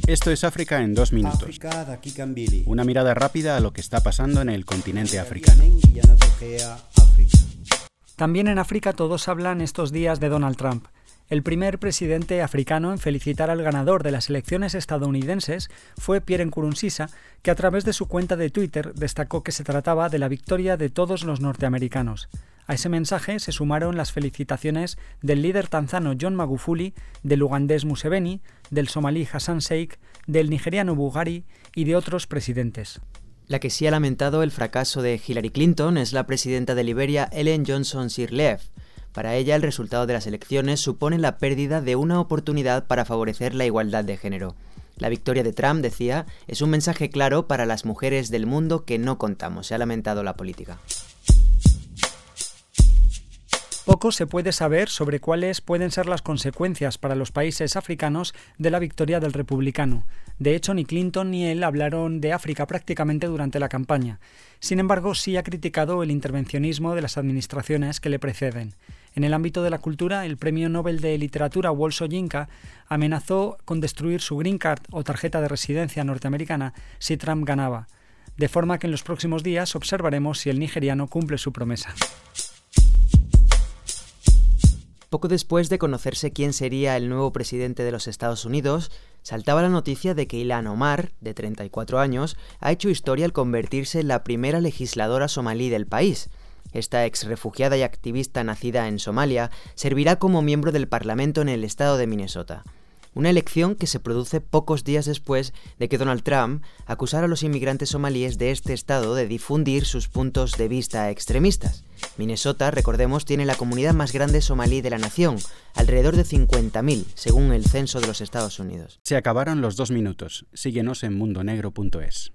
Esto es África en 2 minutos. Una mirada rápida a lo que está pasando en el continente africano. También en África todos hablan estos días de Donald Trump. El primer presidente africano en felicitar al ganador de las elecciones estadounidenses fue Pierre Nkurunziza, que a través de su cuenta de Twitter destacó que se trataba de la victoria de todos los norteamericanos. A ese mensaje se sumaron las felicitaciones del líder tanzano John Magufuli, del ugandés Museveni, del somalí Hassan Sheikh, del nigeriano Buhari y de otros presidentes. La que sí ha lamentado el fracaso de Hillary Clinton es la presidenta de Liberia, Ellen Johnson Sirleaf. Para ella, el resultado de las elecciones supone la pérdida de una oportunidad para favorecer la igualdad de género. La victoria de Trump, decía, es un mensaje claro para las mujeres del mundo que no contamos, se ha lamentado la política. Poco se puede saber sobre cuáles pueden ser las consecuencias para los países africanos de la victoria del republicano. De hecho, ni Clinton ni él hablaron de África prácticamente durante la campaña. Sin embargo, sí ha criticado el intervencionismo de las administraciones que le preceden. En el ámbito de la cultura, el premio Nobel de Literatura Wole Soyinka amenazó con destruir su Green Card o tarjeta de residencia norteamericana si Trump ganaba. De forma que en los próximos días observaremos si el nigeriano cumple su promesa. Poco después de conocerse quién sería el nuevo presidente de los Estados Unidos, saltaba la noticia de que Ilhan Omar, de 34 años, ha hecho historia al convertirse en la primera legisladora somalí del país. Esta exrefugiada y activista nacida en Somalia servirá como miembro del Parlamento en el estado de Minnesota. Una elección que se produce pocos días después de que Donald Trump acusara a los inmigrantes somalíes de este estado de difundir sus puntos de vista extremistas. Minnesota, recordemos, tiene la comunidad más grande somalí de la nación, alrededor de 50.000, según el censo de los Estados Unidos. Se acabaron los 2 minutos. Síguenos en mundonegro.es.